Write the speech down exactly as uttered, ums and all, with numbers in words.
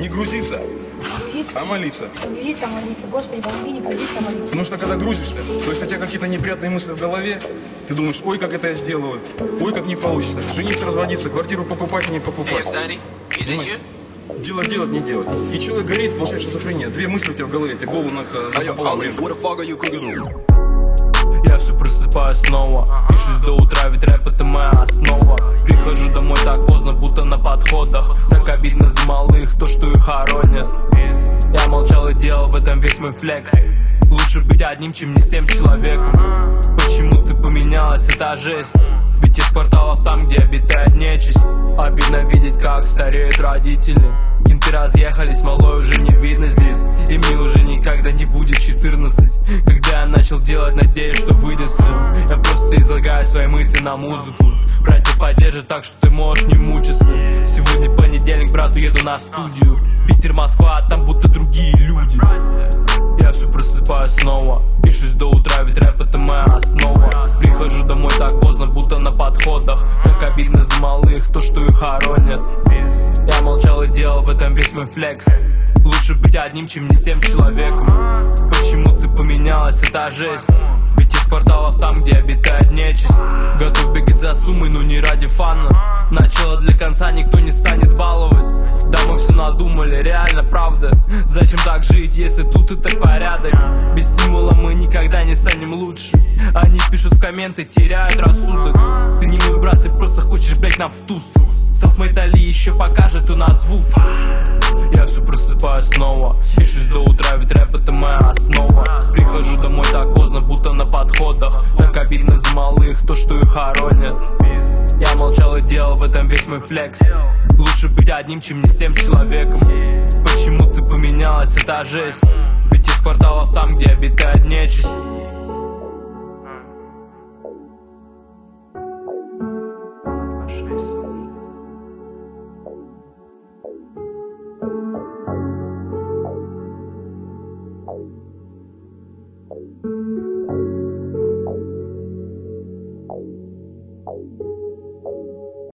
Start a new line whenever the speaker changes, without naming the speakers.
Не грузиться,
Грузиться,
а молиться.
грузиться, молиться. Господи, помоги, не грузиться, молиться.
Потому что когда грузишься, то есть у тебя какие-то неприятные мысли в голове, ты думаешь, ой, как это я сделаю, ой, как не получится. Жениться, разводиться, квартиру покупать, не покупать. Понимаешь? Делать, делать, не делать. И человек горит, получает шизофрения. Две мысли у тебя в голове, тебе голову на пополам режут.
Я все просыпаюсь снова, пишусь до утра, ведь рэп это моя основа. Прихожу домой так поздно, будто на подходах. Так обидно за малых, то что их хоронят. Я молчал и делал в этом весь мой флекс. Лучше быть одним, чем не с тем человеком. Почему ты поменялась, это жесть. Ведь из кварталов там, где обитает нечисть. Обидно видеть, как стареют родители. Кенты разъехались, малой уже не видно здесь. И мне уже никогда не будет четырнадцать. Когда я начал делать, надеюсь, что выйдет все. Я просто излагаю свои мысли на музыку. Братья поддержат так, что ты можешь не мучиться. Сегодня понедельник, брат, уеду на студию. Питер, Москва, а там будто другие люди. Я все просыпаюсь снова, пишусь до утра, ведь рэп это моя основа. Прихожу домой так поздно, будто на подходах. Так обидно за малых, то что их хоронят. Я молчал и делал в этом весь мой флекс. Лучше быть одним, чем не с тем человеком. Почему ты поменялась, это жесть. Ведь из кварталов там, где обитает нечисть. Готов бегать за суммой, но не ради фана. Начало для конца никто не станет баловать. Да, мы все надумали, реально правда. Зачем так жить, если тут и так порядок? Без стимула мы никогда не станем лучше. Они пишут в комменты, теряют рассудок. Ты не мой брат, ты просто хочешь, блять, нам в туз. Self-made Али еще покажет у нас звук. Я все просыпаюсь снова, пишусь до утра, ведь рэп это моя основа. Прихожу домой так поздно, будто на подходах. Так обидно за малых, то что их хоронят. Я молчал и делал в этом весь мой флекс. Лучше быть одним, чем не с тем человеком. Почему ты поменялась, это жесть. Ведь из кварталов там, где обитает нечисть.